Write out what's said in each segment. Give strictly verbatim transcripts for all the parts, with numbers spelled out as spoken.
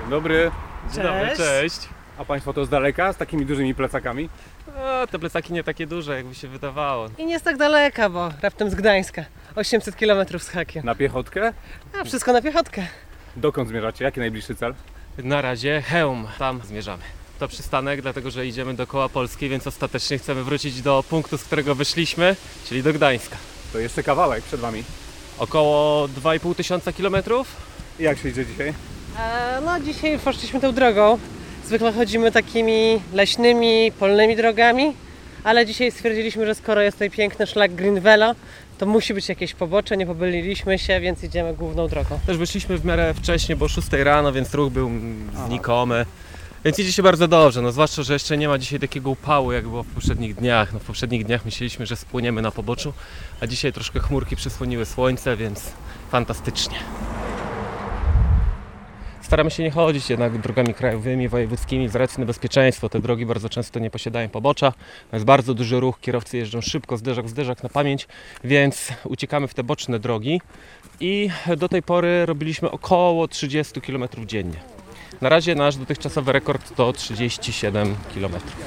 Dzień dobry. Dzień dobry, Cześć. cześć. A Państwo to z daleka, z takimi dużymi plecakami? O, te plecaki nie takie duże, jakby się wydawało. I nie jest tak daleka, bo raptem z Gdańska. osiemset kilometrów z hakiem. Na piechotkę? A wszystko na piechotkę. Dokąd zmierzacie? Jaki najbliższy cel? Na razie Chełm, tam zmierzamy. To przystanek, dlatego że idziemy dookoła Polski, więc ostatecznie chcemy wrócić do punktu, z którego wyszliśmy, czyli do Gdańska. To jeszcze kawałek przed Wami. Około dwa i pół tysiąca kilometrów. I jak się idzie dzisiaj? E, no dzisiaj poszliśmy tą drogą. Zwykle chodzimy takimi leśnymi, polnymi drogami, ale dzisiaj stwierdziliśmy, że skoro jest tutaj piękny szlak Green Velo, to musi być jakieś pobocze, nie pomyliliśmy się, więc idziemy główną drogą. Też wyszliśmy w miarę wcześnie, bo o szóstej rano, więc ruch był znikomy. Więc idzie się bardzo dobrze, no zwłaszcza, że jeszcze nie ma dzisiaj takiego upału, jak było w poprzednich dniach. No w poprzednich dniach myśleliśmy, że spłyniemy na poboczu, a dzisiaj troszkę chmurki przysłoniły słońce, więc fantastycznie. Staramy się nie chodzić jednak drogami krajowymi, wojewódzkimi z racji na bezpieczeństwo. Te drogi bardzo często nie posiadają pobocza. Jest bardzo duży ruch, kierowcy jeżdżą szybko, zderzak w zderzak na pamięć, więc uciekamy w te boczne drogi i do tej pory robiliśmy około trzydzieści kilometrów dziennie. Na razie nasz dotychczasowy rekord to trzydzieści siedem kilometrów.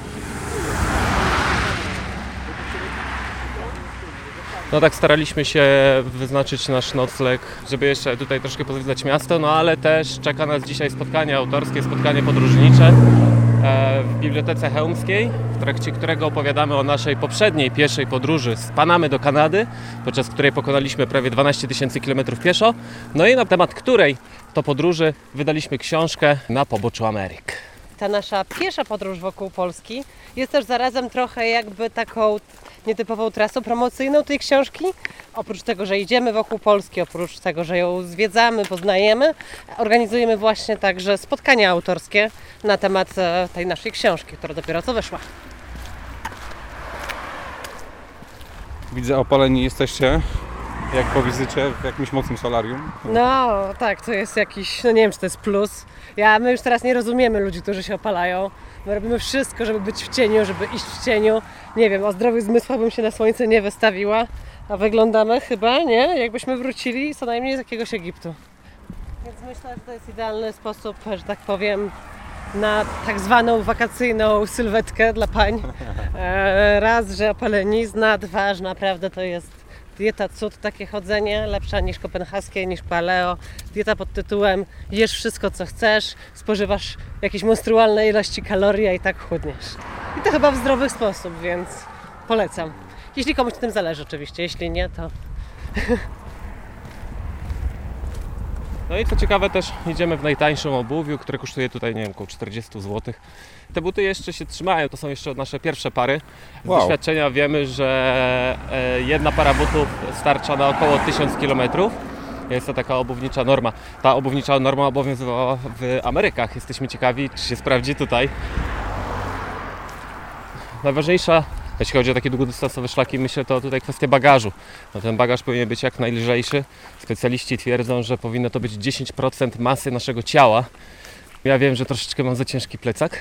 No tak staraliśmy się wyznaczyć nasz nocleg, żeby jeszcze tutaj troszkę pozwiedzać miasto, no ale też czeka nas dzisiaj spotkanie autorskie, spotkanie podróżnicze w Bibliotece Chełmskiej, w trakcie którego opowiadamy o naszej poprzedniej pieszej podróży z Panamy do Kanady, podczas której pokonaliśmy prawie dwanaście tysięcy kilometrów pieszo, no i na temat której to podróży wydaliśmy książkę Na poboczu Ameryk. Ta nasza piesza podróż wokół Polski jest też zarazem trochę jakby taką nietypową trasą promocyjną tej książki. Oprócz tego, że idziemy wokół Polski, oprócz tego, że ją zwiedzamy, poznajemy, organizujemy właśnie także spotkania autorskie na temat tej naszej książki, która dopiero co wyszła. Widzę, opaleni jesteście, jak po wizycie w jakimś mocnym solarium. No tak, to jest jakiś, no nie wiem czy to jest plus. Ja, my już teraz nie rozumiemy ludzi, którzy się opalają. My robimy wszystko, żeby być w cieniu, żeby iść w cieniu. Nie wiem, o zdrowych zmysłach bym się na słońce nie wystawiła. A wyglądamy chyba, nie? Jakbyśmy wrócili co najmniej z jakiegoś Egiptu. Więc myślę, że to jest idealny sposób, że tak powiem, na tak zwaną wakacyjną sylwetkę dla pań. E, raz, że opalenizna, dwa, że naprawdę to jest dieta cud, takie chodzenie, lepsza niż kopenhaskie, niż paleo. Dieta pod tytułem jesz wszystko co chcesz, spożywasz jakieś monstrualne ilości kalorii, a i tak chudniesz. I to chyba w zdrowy sposób, więc polecam. Jeśli komuś na tym zależy oczywiście, jeśli nie, to... No i co ciekawe też idziemy w najtańszym obuwiu, które kosztuje tutaj, nie wiem, około czterdzieści złotych. Te buty jeszcze się trzymają, to są jeszcze nasze pierwsze pary. Z Wow. doświadczenia wiemy, że jedna para butów starcza na około tysiąc kilometrów. Jest to taka obuwnicza norma. Ta obuwnicza norma obowiązywała w Amerykach. Jesteśmy ciekawi, czy się sprawdzi tutaj. Najważniejsza, jeśli chodzi o takie długodystansowe szlaki, myślę, to tutaj kwestia bagażu. No, ten bagaż powinien być jak najlżejszy. Specjaliści twierdzą, że powinno to być dziesięć procent masy naszego ciała. Ja wiem, że troszeczkę mam za ciężki plecak.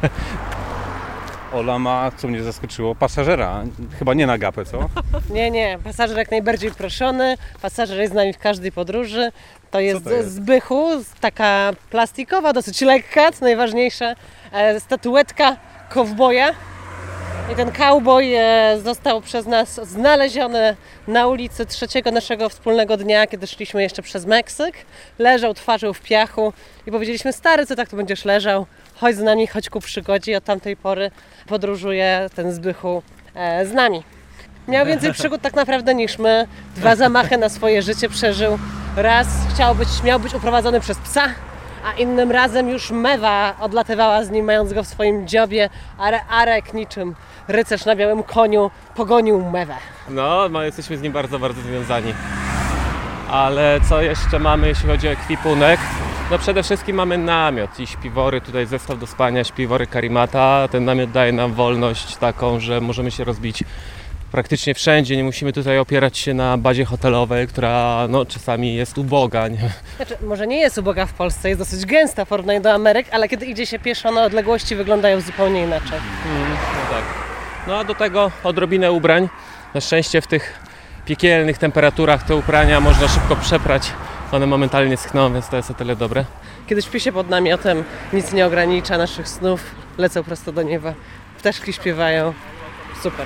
Ola ma, co mnie zaskoczyło, pasażera. Chyba nie na gapę, co? Nie, nie, pasażer jak najbardziej proszony, pasażer jest z nami w każdej podróży. To jest, to jest? z bychu, taka plastikowa, dosyć lekka, co najważniejsze, e, statuetka kowboja. I ten cowboy e, został przez nas znaleziony na ulicy trzeciego naszego wspólnego dnia, kiedy szliśmy jeszcze przez Meksyk. Leżał twarzą w piachu i powiedzieliśmy: stary, co tak tu będziesz leżał? Chodź z nami, chodź ku przygodzie. I od tamtej pory podróżuje ten Zbychu e, z nami. Miał więcej przygód tak naprawdę niż my. Dwa zamachy na swoje życie przeżył. Raz chciał być, miał być uprowadzony przez psa, a innym razem już mewa odlatywała z nim, mając go w swoim dziobie, a Arek niczym rycerz na białym koniu pogonił mewę. No, no, jesteśmy z nim bardzo, bardzo związani. Ale co jeszcze mamy, jeśli chodzi o ekwipunek? No przede wszystkim mamy namiot i śpiwory, tutaj zestaw do spania, śpiwory Karimata. Ten namiot daje nam wolność taką, że możemy się rozbić praktycznie wszędzie, nie musimy tutaj opierać się na bazie hotelowej, która no, czasami jest uboga. Nie? Znaczy, może nie jest uboga w Polsce, jest dosyć gęsta w porównaniu do Ameryk, ale kiedy idzie się pieszo, na odległości wyglądają zupełnie inaczej. Mm, no tak. No a do tego odrobinę ubrań. Na szczęście w tych piekielnych temperaturach te ubrania można szybko przeprać one momentalnie schną, więc to jest o tyle dobre. Kiedy śpi się pod namiotem, nic nie ogranicza naszych snów, lecą prosto do nieba, ptaszki śpiewają, super.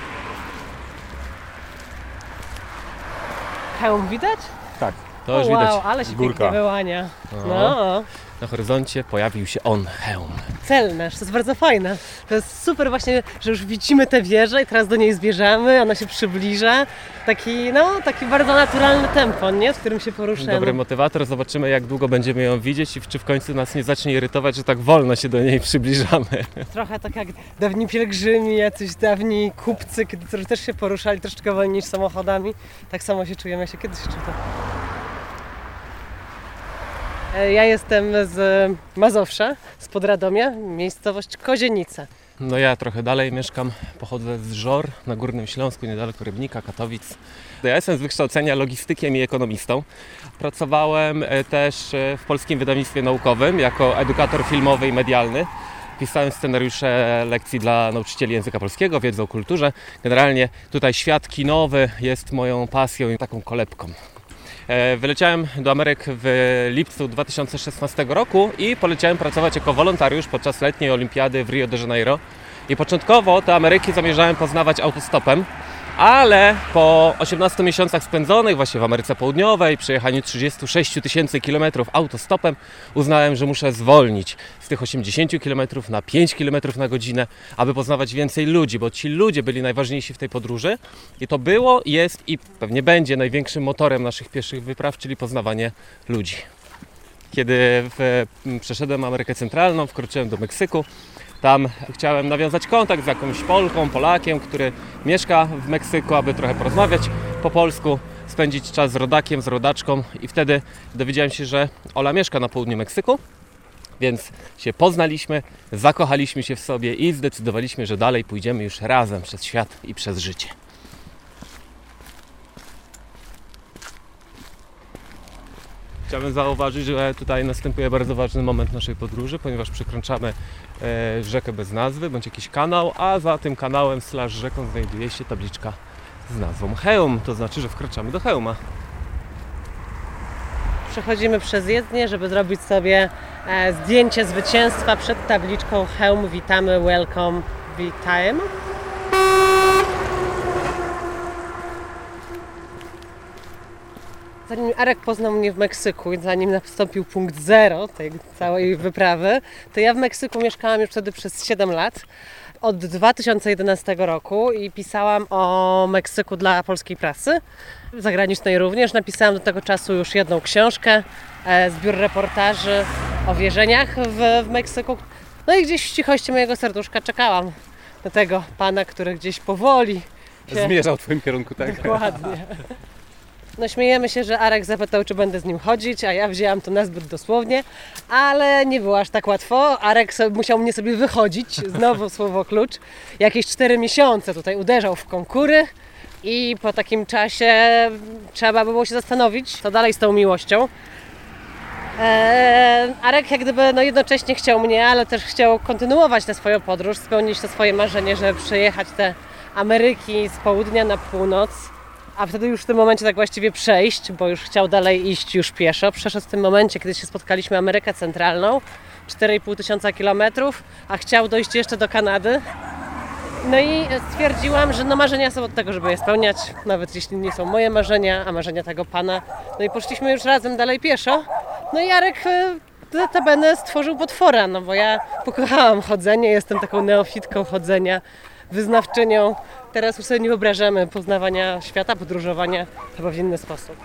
Hełm widać? Tak. To już o, wow, widać. ale się Górka. pięknie wyłania. No. No. Na horyzoncie pojawił się on, hełm. Cel nasz, to jest bardzo fajne. To jest super właśnie, że już widzimy tę wieżę i teraz do niej zbierzamy, ona się przybliża. Taki, no, taki bardzo naturalny tempo, nie? W którym się poruszamy. Dobry motywator, zobaczymy jak długo będziemy ją widzieć i czy w końcu nas nie zacznie irytować, że tak wolno się do niej przybliżamy. Trochę tak jak dawni pielgrzymi, jacyś dawni kupcy, kiedy którzy też się poruszali troszeczkę wolniej niż samochodami. Tak samo się czujemy, ja się kiedyś czyta. Ja jestem z Mazowsza, z Podradomia, miejscowość Kozienica. No ja trochę dalej mieszkam, pochodzę z Żor na Górnym Śląsku, niedaleko Rybnika, Katowic. Ja jestem z wykształcenia logistykiem i ekonomistą. Pracowałem e, też e, w Polskim Wydawnictwie Naukowym jako edukator filmowy i medialny. Pisałem scenariusze lekcji dla nauczycieli języka polskiego, wiedzy o kulturze. Generalnie tutaj świat kinowy jest moją pasją i taką kolebką. E, Wyleciałem do Ameryk w lipcu dwa tysiące szesnastego roku i poleciałem pracować jako wolontariusz podczas letniej olimpiady w Rio de Janeiro. I początkowo te Ameryki zamierzałem poznawać autostopem, ale po osiemnastu miesiącach spędzonych właśnie w Ameryce Południowej, przejechaniu trzydziestu sześciu tysięcy kilometrów autostopem, uznałem, że muszę zwolnić z tych osiemdziesięciu kilometrów na pięć kilometrów na godzinę, aby poznawać więcej ludzi, bo ci ludzie byli najważniejsi w tej podróży i to było, jest i pewnie będzie największym motorem naszych pieszych wypraw, czyli poznawanie ludzi. Kiedy w, przeszedłem Amerykę Centralną, wkroczyłem do Meksyku. Tam chciałem nawiązać kontakt z jakąś Polką, Polakiem, który mieszka w Meksyku, aby trochę porozmawiać po polsku, spędzić czas z rodakiem, z rodaczką i wtedy dowiedziałem się, że Ola mieszka na południu Meksyku, więc się poznaliśmy, zakochaliśmy się w sobie i zdecydowaliśmy, że dalej pójdziemy już razem przez świat i przez życie. Chciałbym zauważyć, że tutaj następuje bardzo ważny moment naszej podróży, ponieważ przekraczamy e, rzekę bez nazwy, bądź jakiś kanał, a za tym kanałem slash rzeką znajduje się tabliczka z nazwą Chełm, to znaczy, że wkraczamy do Chełma. Przechodzimy przez jezdnię, żeby zrobić sobie e, zdjęcie zwycięstwa przed tabliczką Chełm, witamy, welcome, witajmy. Zanim Arek poznał mnie w Meksyku i zanim nastąpił punkt zero tej całej wyprawy, to ja w Meksyku mieszkałam już wtedy przez siedem lat, od dwa tysiące jedenastego roku i pisałam o Meksyku dla polskiej prasy, zagranicznej również. Napisałam do tego czasu już jedną książkę, e, zbiór reportaży o wierzeniach w, w Meksyku. No i gdzieś w cichości mojego serduszka czekałam na tego pana, który gdzieś powoli się... Zmierzał w twoim kierunku, tak? Dokładnie. No śmiejemy się, że Arek zapytał, czy będę z nim chodzić, a ja wzięłam to nazbyt dosłownie, ale nie było aż tak łatwo. Arek sobie, musiał mnie sobie wychodzić, znowu słowo klucz. Jakieś cztery miesiące tutaj uderzał w konkury i po takim czasie trzeba było się zastanowić, co dalej z tą miłością. Eee, Arek jak gdyby no jednocześnie chciał mnie, ale też chciał kontynuować tę swoją podróż, spełnić to swoje marzenie, żeby przejechać te Ameryki z południa na północ. A wtedy już w tym momencie tak właściwie przejść, bo już chciał dalej iść już pieszo. Przeszedł w tym momencie, kiedy się spotkaliśmy Amerykę Centralną, cztery i pół tysiąca kilometrów, a chciał dojść jeszcze do Kanady. No i stwierdziłam, że no marzenia są od tego, żeby je spełniać, nawet jeśli nie są moje marzenia, a marzenia tego pana. No i poszliśmy już razem dalej pieszo. No i Jarek notabene stworzył potwora, no bo ja pokochałam chodzenie, jestem taką neofitką chodzenia, wyznawczynią. Teraz już sobie nie wyobrażamy poznawania świata, podróżowania chyba w inny sposób.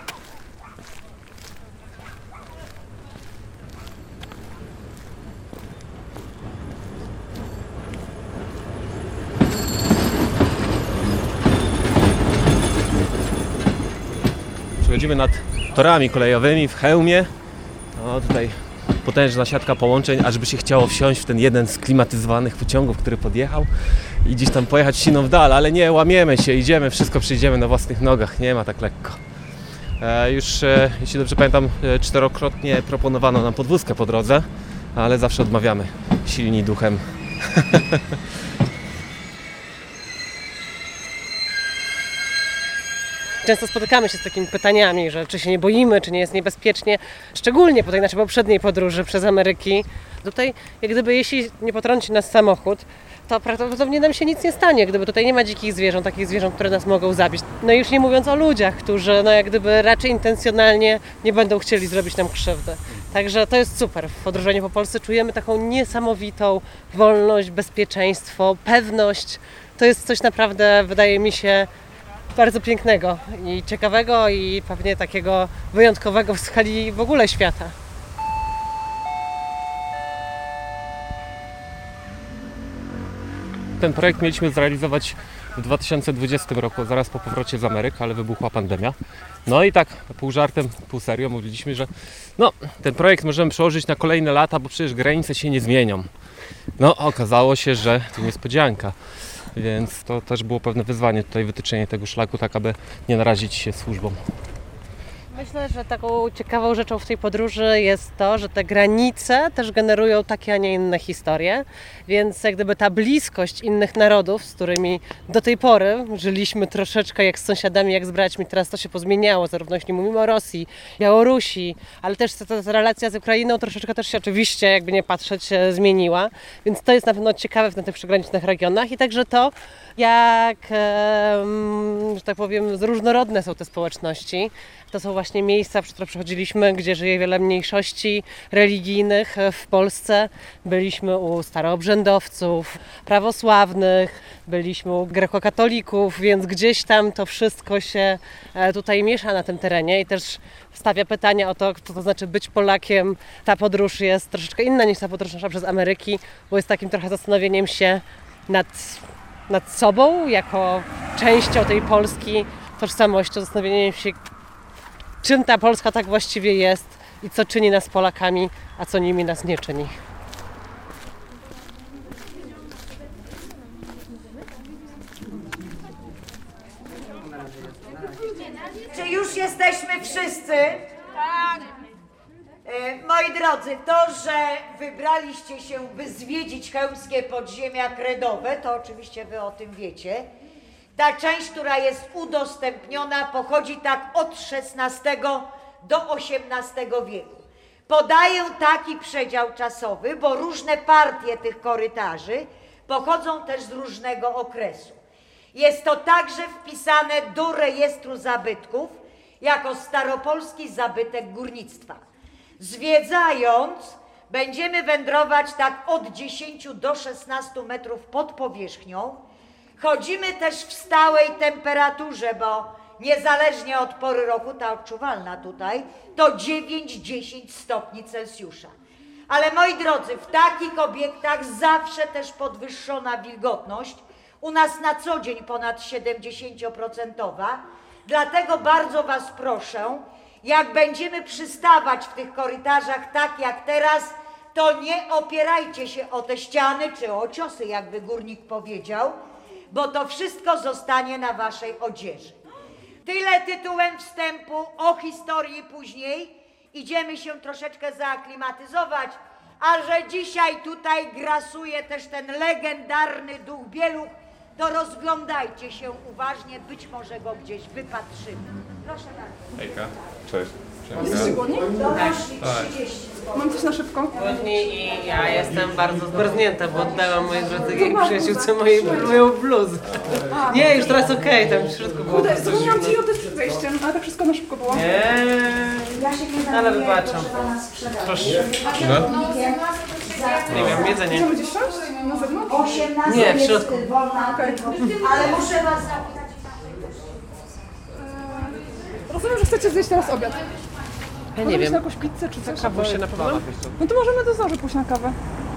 Przechodzimy nad torami kolejowymi w Chełmie. O, tutaj potężna siatka połączeń, ażby się chciało wsiąść w ten jeden z klimatyzowanych pociągów, który podjechał i gdzieś tam pojechać siną w dal, ale nie, łamiemy się, idziemy, wszystko przejdziemy na własnych nogach, nie ma tak lekko. E, już, e, jeśli dobrze pamiętam, e, czterokrotnie proponowano nam podwózkę po drodze, ale zawsze odmawiamy, silni duchem. Często spotykamy się z takimi pytaniami, że czy się nie boimy, czy nie jest niebezpiecznie, szczególnie po tej naszej poprzedniej podróży przez Ameryki. Tutaj, jak gdyby jeśli nie potrąci nas samochód, to prawdopodobnie nam się nic nie stanie, gdyby tutaj nie ma dzikich zwierząt, takich zwierząt, które nas mogą zabić. No i już nie mówiąc o ludziach, którzy no jak gdyby raczej intencjonalnie nie będą chcieli zrobić nam krzywdy. Także to jest super. W podróżowaniu po Polsce czujemy taką niesamowitą wolność, bezpieczeństwo, pewność. To jest coś naprawdę, wydaje mi się, bardzo pięknego i ciekawego i pewnie takiego wyjątkowego w skali w ogóle świata. Ten projekt mieliśmy zrealizować w dwa tysiące dwudziestym roku, zaraz po powrocie z Ameryki, ale wybuchła pandemia. No i tak pół żartem, pół serio mówiliśmy, że no, ten projekt możemy przełożyć na kolejne lata, bo przecież granice się nie zmienią. No okazało się, że to niespodzianka, więc to też było pewne wyzwanie tutaj, wytyczenie tego szlaku, tak aby nie narazić się służbom. Myślę, że taką ciekawą rzeczą w tej podróży jest to, że te granice też generują takie, a nie inne historie, więc jak gdyby ta bliskość innych narodów, z którymi do tej pory żyliśmy troszeczkę jak z sąsiadami, jak z braćmi, teraz to się pozmieniało, zarówno jeśli mówimy o Rosji, Białorusi, ale też ta, ta relacja z Ukrainą troszeczkę też się oczywiście, jakby nie patrzeć, zmieniła, więc to jest na pewno ciekawe w tych przygranicznych regionach i także to, jak, że tak powiem, różnorodne są te społeczności. To są właśnie miejsca, przez które przechodziliśmy, gdzie żyje wiele mniejszości religijnych w Polsce. Byliśmy u staroobrzędowców, prawosławnych, byliśmy u grekokatolików, więc gdzieś tam to wszystko się tutaj miesza na tym terenie i też stawia pytania o to, co to znaczy być Polakiem. Ta podróż jest troszeczkę inna niż ta podróż nasza przez Ameryki, bo jest takim trochę zastanowieniem się nad, nad sobą, jako częścią tej Polski, tożsamością, zastanowieniem się, czym ta Polska tak właściwie jest i co czyni nas Polakami, a co nimi nas nie czyni. Czy już jesteśmy wszyscy? Tak. Moi drodzy, to, że wybraliście się, by zwiedzić chełmskie podziemia kredowe, to oczywiście wy o tym wiecie. Ta część, która jest udostępniona, pochodzi tak od szesnastego do osiemnastego wieku. Podaję taki przedział czasowy, bo różne partie tych korytarzy pochodzą też z różnego okresu. Jest to także wpisane do rejestru zabytków jako staropolski zabytek górnictwa. Zwiedzając, będziemy wędrować tak od dziesięciu do szesnastu metrów pod powierzchnią. Chodzimy też w stałej temperaturze, bo niezależnie od pory roku, ta odczuwalna tutaj, to dziewięć do dziesięciu stopni Celsjusza. Ale moi drodzy, w takich obiektach zawsze też podwyższona wilgotność, u nas na co dzień ponad siedemdziesięcioprocentowa, dlatego bardzo was proszę, jak będziemy przystawać w tych korytarzach tak jak teraz, to nie opierajcie się o te ściany czy o ciosy, jakby górnik powiedział, bo to wszystko zostanie na waszej odzieży. Tyle tytułem wstępu, o historii później. Idziemy się troszeczkę zaaklimatyzować, a że dzisiaj tutaj grasuje też ten legendarny duch Bieluch, to rozglądajcie się uważnie, być może go gdzieś wypatrzymy. Proszę bardzo. Hejka, cześć. Jesteście głodni? Mam coś na szybko. Głodni i ja jestem bardzo zmarznięta, bo oddałam mojej drodze jej przyjaciółce mojej moją bluzę. Nie, już teraz okej, tam w środku było Kurde, coś zapomniałam zimno. ci oddać przed wejściem, ale tak wszystko na szybko było. Eee, ale wybaczam. Proszę. Nie wiem, jedzenie. Możemy gdzieś siąść? Na zewnątrz? osiemnaście Nie, w środku. jest wolna, ale muszę was zapytać. Rozumiem, że chcecie zjeść teraz obiad. Ja Możemy nie iść na wiem. jakąś pizzę czy coś? Kawą się napawam? No to możemy do Zorzy pójść na kawę.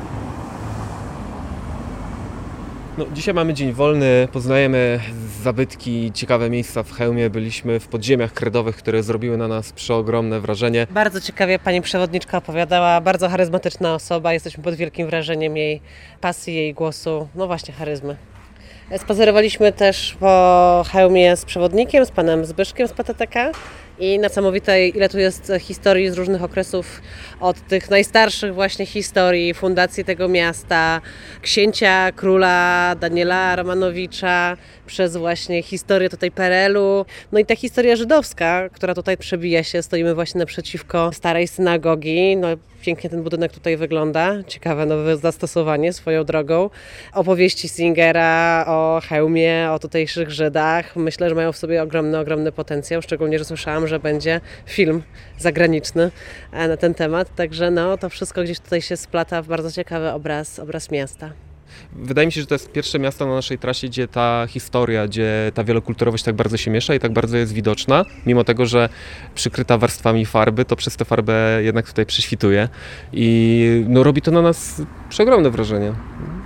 No, dzisiaj mamy dzień wolny, poznajemy zabytki, ciekawe miejsca w Chełmie. Byliśmy w podziemiach kredowych, które zrobiły na nas przeogromne wrażenie. Bardzo ciekawie pani przewodniczka opowiadała, bardzo charyzmatyczna osoba, jesteśmy pod wielkim wrażeniem jej pasji, jej głosu, no właśnie charyzmy. Spacerowaliśmy też po Chełmie z przewodnikiem, z panem Zbyszkiem z P T T K i niesamowite, ile tu jest historii z różnych okresów, od tych najstarszych właśnie historii, fundacji tego miasta, księcia, króla Daniela Romanowicza, przez właśnie historię tutaj P R L u, no i ta historia żydowska, która tutaj przebija się, stoimy właśnie naprzeciwko starej synagogi, no pięknie ten budynek tutaj wygląda, ciekawe nowe zastosowanie swoją drogą. Opowieści Singera o Chełmie, o tutejszych Żydach, myślę, że mają w sobie ogromny, ogromny potencjał, szczególnie, że słyszałam, że będzie film zagraniczny na ten temat, także no to wszystko gdzieś tutaj się splata w bardzo ciekawy obraz, obraz miasta. Wydaje mi się, że to jest pierwsze miasto na naszej trasie, gdzie ta historia, gdzie ta wielokulturowość tak bardzo się miesza i tak bardzo jest widoczna. Mimo tego, że przykryta warstwami farby, to przez tę farbę jednak tutaj prześwituje i no, robi to na nas przeogromne wrażenie.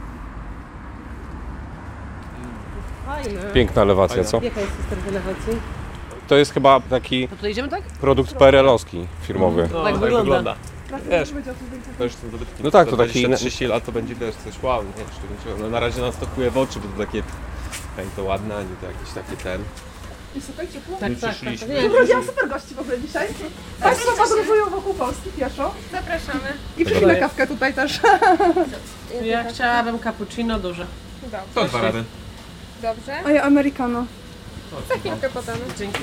Fajne. Piękna elewacja, co? Jaka jest historia elewacji? To jest chyba taki To tutaj idziemy, tak? produkt P R L-owski firmowy. No, tak wygląda. Wiesz, to już są zabytki. No tak, to dwadzieścia taki- trzydzieści lat to będzie też coś wow, nie? Szczególnie, no, na razie nas to kuje w oczy, bo to takie, ani to ładne, ani to jakieś takie ten. I słuchaj, ciepło. Tak, My tak, przyszliśmy. tak. Wyprowadziłam super gości w ogóle dzisiaj. Państwo podróżują wokół Polski pieszo. Zapraszamy. I przyjmę kawkę tutaj też. Ja chciałabym cappuccino duże. To dwa rady. Dobrze. A ja americano. Za chwilkę podamy. Dzięki.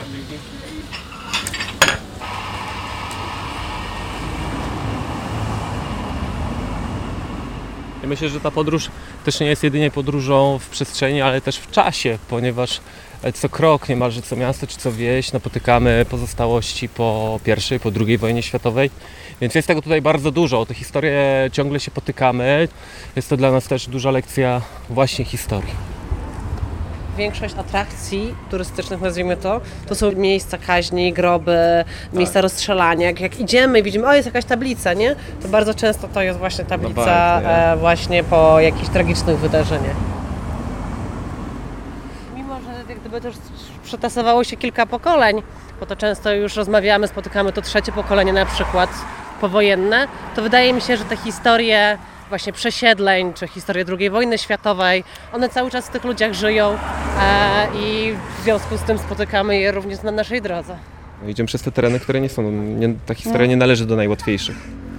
Ja myślę, że ta podróż też nie jest jedynie podróżą w przestrzeni, ale też w czasie, ponieważ co krok, niemalże co miasto czy co wieś napotykamy pozostałości po pierwszej, po drugiej wojnie światowej, więc jest tego tutaj bardzo dużo, o te historie ciągle się potykamy, jest to dla nas też duża lekcja właśnie historii. Większość atrakcji turystycznych, nazwijmy to, to są miejsca kaźni, groby, miejsca rozstrzelania. Jak, jak idziemy i widzimy, o jest jakaś tablica, nie? To bardzo często to jest właśnie tablica bardzo, nie? e, właśnie po jakichś tragicznych wydarzeniach. Mimo, że jak gdyby to już przetasowało się kilka pokoleń, bo to często już rozmawiamy, spotykamy to trzecie pokolenie na przykład powojenne, to wydaje mi się, że te historie właśnie przesiedleń, czy historie drugiej wojny światowej, one cały czas w tych ludziach żyją e, i w związku z tym spotykamy je również na naszej drodze. No, idziemy przez te tereny, które nie są, nie, ta historia nie należy do najłatwiejszych.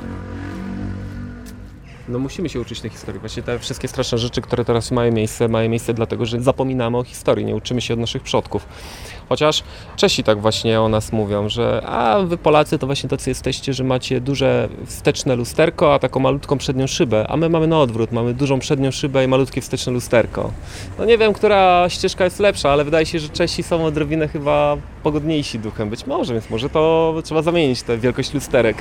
No musimy się uczyć tej historii. Właśnie te wszystkie straszne rzeczy, które teraz mają miejsce, mają miejsce dlatego, że zapominamy o historii, nie uczymy się od naszych przodków. Chociaż Czesi tak właśnie o nas mówią, że a wy Polacy to właśnie tacy jesteście, że macie duże wsteczne lusterko, a taką malutką przednią szybę, a my mamy na odwrót, mamy dużą przednią szybę i malutkie wsteczne lusterko. No nie wiem, która ścieżka jest lepsza, ale wydaje się, że Czesi są odrobinę chyba pogodniejsi duchem. Być może, więc może to trzeba zamienić tę wielkość lusterek.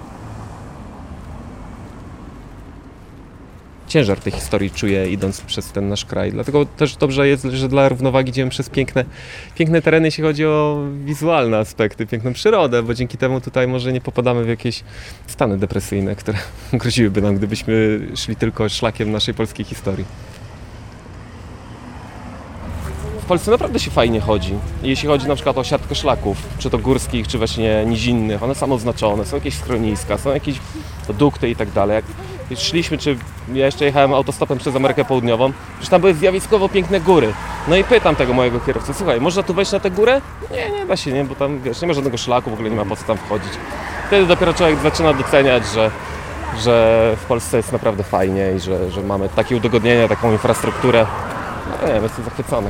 Ciężar tej historii czuję, idąc przez ten nasz kraj. Dlatego też dobrze jest, że dla równowagi idziemy przez piękne, piękne tereny, jeśli chodzi o wizualne aspekty, piękną przyrodę, bo dzięki temu tutaj może nie popadamy w jakieś stany depresyjne, które groziłyby nam, gdybyśmy szli tylko szlakiem naszej polskiej historii. W Polsce naprawdę się fajnie chodzi. Jeśli chodzi na przykład o siatkę szlaków, czy to górskich, czy właśnie nizinnych, one są oznaczone, są jakieś schroniska, są jakieś dukty i tak dalej. Jak szliśmy, czy ja jeszcze jechałem autostopem przez Amerykę Południową, przecież tam były zjawiskowo piękne góry. No i pytam tego mojego kierowcę, słuchaj, można tu wejść na tę górę? Nie, nie da się, nie, bo tam wiesz, nie ma żadnego szlaku, w ogóle nie ma po co tam wchodzić. Wtedy dopiero człowiek zaczyna doceniać, że, że w Polsce jest naprawdę fajnie i że, że mamy takie udogodnienia, taką infrastrukturę. No nie wiem, jestem zachwycony.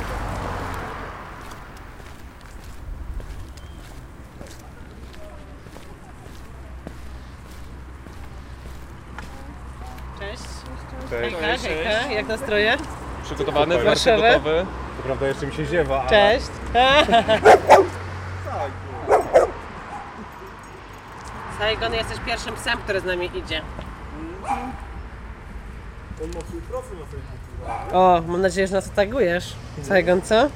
Cześć. Cześć. Hejka, hejka. Jak nastroje? Przygotowany, Warszawy? gotowy. To prawda, jeszcze mi się ziewa, ale... Cześć. Saigon, jesteś pierwszym psem, który z nami idzie. O, mam nadzieję, że nas tagujesz. Saigon, co?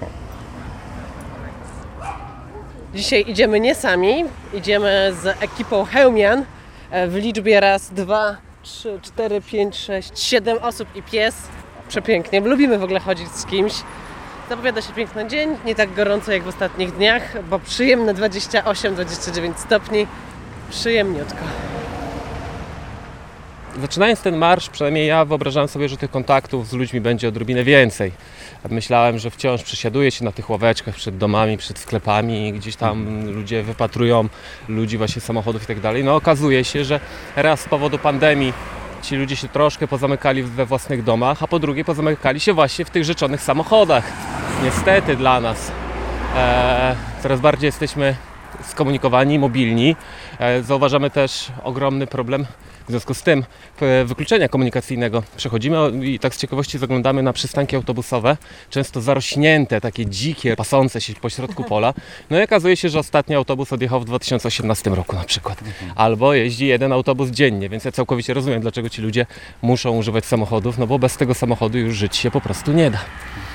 Dzisiaj idziemy nie sami, idziemy z ekipą Chełmian w liczbie raz, dwa, trzy, cztery, pięć, sześć, siedem osób i pies. Przepięknie, lubimy w ogóle chodzić z kimś. Zapowiada się piękny dzień, nie tak gorąco jak w ostatnich dniach, bo przyjemne dwadzieścia osiem dwadzieścia dziewięć stopni. Przyjemniutko. zaczynając ten marsz, przynajmniej ja wyobrażałem sobie, że tych kontaktów z ludźmi będzie odrobinę więcej. Myślałem, że wciąż przesiaduje się na tych ławeczkach przed domami, przed sklepami, gdzieś tam ludzie wypatrują ludzi, właśnie samochodów i tak dalej. No okazuje się, że raz z powodu pandemii ci ludzie się troszkę pozamykali we własnych domach, a po drugie pozamykali się właśnie w tych rzeczonych samochodach. Niestety dla nas e, coraz bardziej jesteśmy skomunikowani, mobilni. E, zauważamy też ogromny problem w związku z tym wykluczenia komunikacyjnego. Przechodzimy i tak z ciekawości zaglądamy na przystanki autobusowe, często zarośnięte, takie dzikie, pasące się pośrodku pola. No i okazuje się, że ostatni autobus odjechał w dwa tysiące osiemnastym roku na przykład. Albo jeździ jeden autobus dziennie, więc ja całkowicie rozumiem, dlaczego ci ludzie muszą używać samochodów, no bo bez tego samochodu już żyć się po prostu nie da.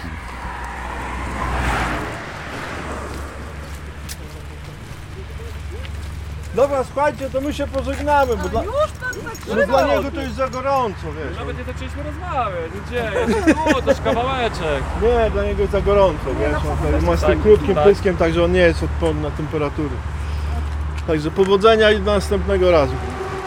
Dobra, słuchajcie, to my się pożegnamy, bo dla, że dla niego to jest za gorąco, wiesz. Nawet nie zaczęliśmy rozmawiać, gdzie? O, też kawałeczek. Nie, dla niego jest za gorąco, wiesz, on ma z tym krótkim pyskiem, także on nie jest odporny na temperatury. Także powodzenia i do następnego razu.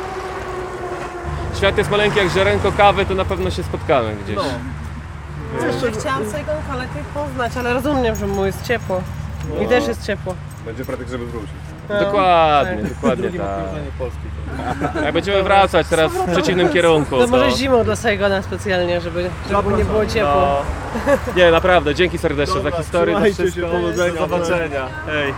Świat jest maleńki jak ziarenko kawy, to na pewno się spotkamy gdzieś. No. Jeszcze, Chciałam swojego lepiej poznać, ale rozumiem, że mu jest ciepło. Mi też jest ciepło. Będzie pretekst, żeby wrócić. No, Dokładnie, tak. dokładnie tak. Jak będziemy wracać teraz w przeciwnym kierunku. To może zimą dla Saigona specjalnie, żeby, żeby mu nie było ciepło. No. Nie, naprawdę, dzięki serdecznie Dobra, za historię, za trzymajcie się, wszystko. powodzenia. Do zobaczenia. Hej.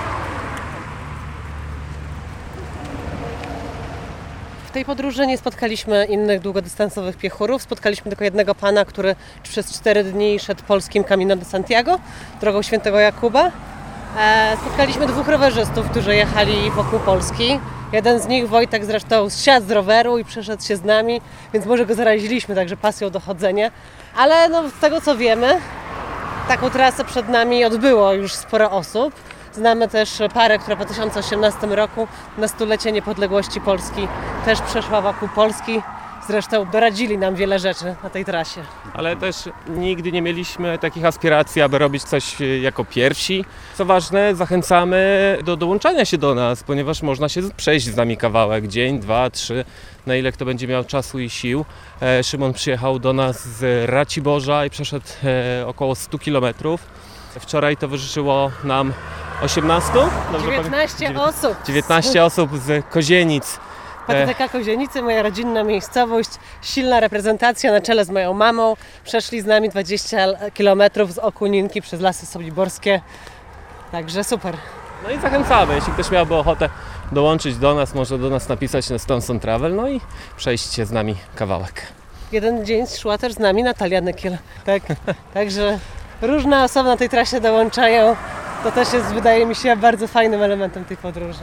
W tej podróży nie spotkaliśmy innych długodystansowych piechurów. Spotkaliśmy tylko jednego pana, który przez cztery dni szedł polskim Camino de Santiago, drogą Świętego Jakuba. E, spotkaliśmy dwóch rowerzystów, którzy jechali wokół Polski. Jeden z nich, Wojtek, zresztą zsiadł z roweru i przeszedł się z nami, więc może go zaraziliśmy także pasją do chodzenia. Ale no, z tego co wiemy, taką trasę przed nami odbyło już sporo osób. Znamy też parę, która w dwa tysiące osiemnastym roku na stulecie niepodległości Polski też przeszła wokół Polski. Zresztą doradzili nam wiele rzeczy na tej trasie. Ale też nigdy nie mieliśmy takich aspiracji, aby robić coś jako pierwsi. Co ważne, zachęcamy do dołączania się do nas, ponieważ można się przejść z nami kawałek, dzień, dwa, trzy, na ile kto będzie miał czasu i sił. Szymon przyjechał do nas z Raciborza i przeszedł około sto kilometrów. Wczoraj towarzyszyło nam osiemnaście? Dobrze dziewiętnaście pamię- osób. dziewiętnaście osób z Kozienic. Patryka Kozienicy, moja rodzinna miejscowość, silna reprezentacja na czele z moją mamą. Przeszli z nami dwadzieścia kilometrów z Okuninki przez Lasy Soliborskie. Także super. No i zachęcamy, jeśli ktoś miałby ochotę dołączyć do nas, może do nas napisać na Stonson Travel, no i przejść się z nami kawałek. Jeden dzień szła też z nami Natalia Nykiel. Tak, także różne osoby na tej trasie dołączają. To też jest, wydaje mi się, bardzo fajnym elementem tej podróży.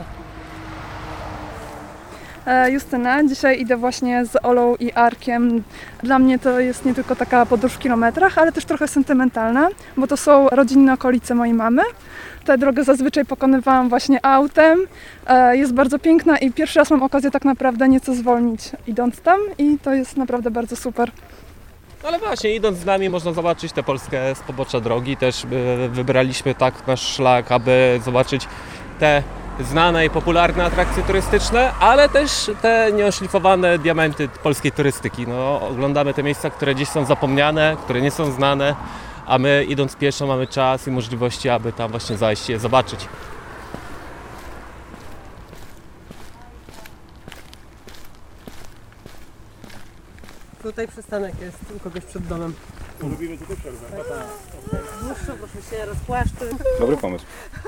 Justyna, dzisiaj idę właśnie z Olą i Arkiem. Dla mnie to jest nie tylko taka podróż w kilometrach, ale też trochę sentymentalna, bo to są rodzinne okolice mojej mamy. Tę drogę zazwyczaj pokonywałam właśnie autem. Jest bardzo piękna i pierwszy raz mam okazję tak naprawdę nieco zwolnić idąc tam i to jest naprawdę bardzo super. Ale właśnie, idąc z nami można zobaczyć tę Polskę z pobocza drogi. Też wybraliśmy tak nasz szlak, aby zobaczyć te znane i popularne atrakcje turystyczne, ale też te nieoszlifowane diamenty polskiej turystyki. No, oglądamy te miejsca, które gdzieś są zapomniane, które nie są znane, a my idąc pieszo mamy czas i możliwości, aby tam właśnie zajść i je zobaczyć. Tutaj przystanek jest u kogoś przed domem. Robimy tutaj przerwę. Muszę, proszę się rozpłaszczy. Dobry pomysł.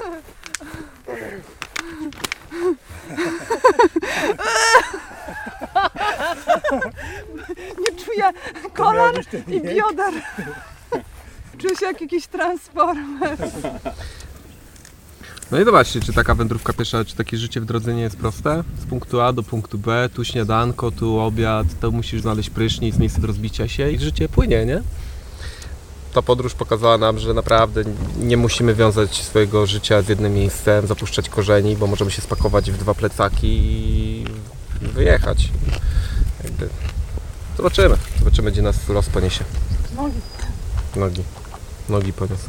Nie czuję kolan i bioder. Czuję się jak jakiś transformer. No i zobaczcie, czy taka wędrówka piesza, czy takie życie w drodze nie jest proste. Z punktu A do punktu B, tu śniadanko, tu obiad, tu musisz znaleźć prysznic, miejsce do rozbicia się i życie płynie, nie? Ta podróż pokazała nam, że naprawdę nie musimy wiązać swojego życia z jednym miejscem, zapuszczać korzeni, bo możemy się spakować w dwa plecaki i wyjechać. Jakby zobaczymy, zobaczymy, gdzie nas los poniesie. Nogi. Nogi. Nogi poniosą.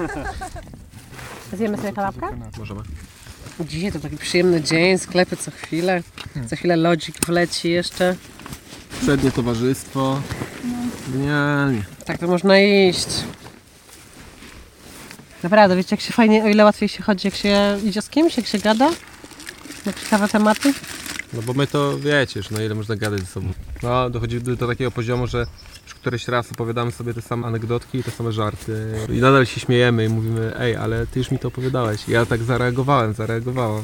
Zjemy sobie kanapkę? Możemy. Dzisiaj to taki przyjemny dzień, sklepy co chwilę. Za chwilę lodzik wleci jeszcze. Przednie towarzystwo. Genialnie. Tak to można iść. Naprawdę, wiecie jak się fajnie, o ile łatwiej się chodzi, jak się idzie z kimś, jak się gada? Na ciekawe tematy? No bo my to wiecie już, no ile można gadać ze sobą. No dochodzi do, do takiego poziomu, że już któryś raz opowiadamy sobie te same anegdotki i te same żarty. I nadal się śmiejemy i mówimy, ej, ale ty już mi to opowiadałeś. I ja tak zareagowałem, zareagowałam.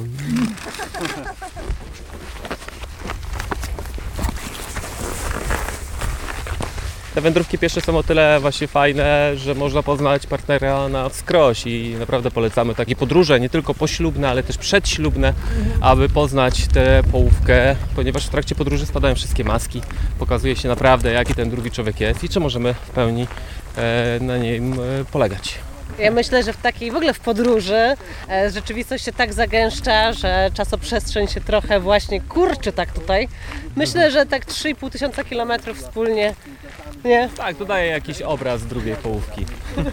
Te wędrówki piesze są o tyle właśnie fajne, że można poznać partnera na wskroś i naprawdę polecamy takie podróże, nie tylko poślubne, ale też przedślubne, aby poznać tę połówkę, ponieważ w trakcie podróży spadają wszystkie maski, pokazuje się naprawdę jaki ten drugi człowiek jest i czy możemy w pełni na nim polegać. Ja myślę, że w takiej, w ogóle w podróży e, rzeczywistość się tak zagęszcza, że czasoprzestrzeń się trochę właśnie kurczy tak tutaj. Myślę, że tak trzy i pół tysiąca kilometrów wspólnie, nie? Tak, to daje jakiś obraz drugiej połówki.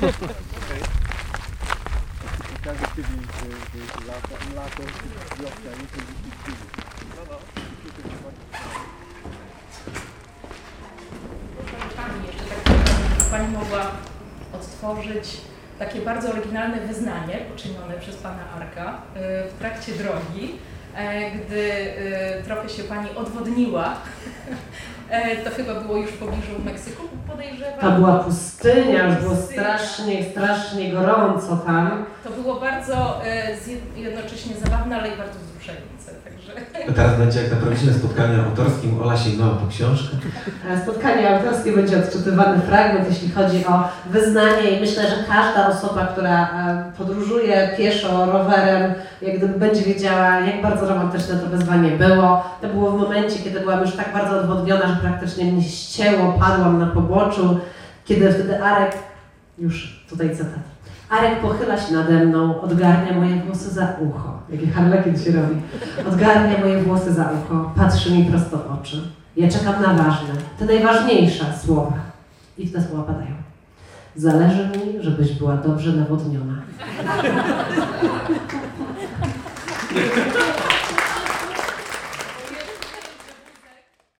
Pani mogła odtworzyć takie bardzo oryginalne wyznanie poczynione przez pana Arka w trakcie drogi, gdy trochę się pani odwodniła. To chyba było już w pobliżu Meksyku, podejrzewam. To była pustynia, już było strasznie, strasznie gorąco tam. To było bardzo jednocześnie zabawne, ale i bardzo wzruszające. Także... Teraz będzie jak na prawdziwym spotkaniu autorskim. Ola sięgnęła po książkę. Spotkanie autorskie będzie odczytywany fragment, jeśli chodzi o wyznanie i myślę, że każda osoba, która podróżuje pieszo, rowerem, jak gdyby będzie wiedziała, jak bardzo romantyczne to wyzwanie było. To było w momencie, kiedy byłam już tak bardzo odwodniona, że praktycznie mnie ścięło, padłam na poboczu, kiedy wtedy Arek, już tutaj cytat, Arek pochyla się nade mną, odgarnia moje włosy za ucho, jaki harlekin się robi, odgarnia moje włosy za ucho, patrzy mi prosto w oczy. Ja czekam na ważne, te najważniejsze słowa. I te słowa padają. Zależy mi, żebyś była dobrze nawodniona.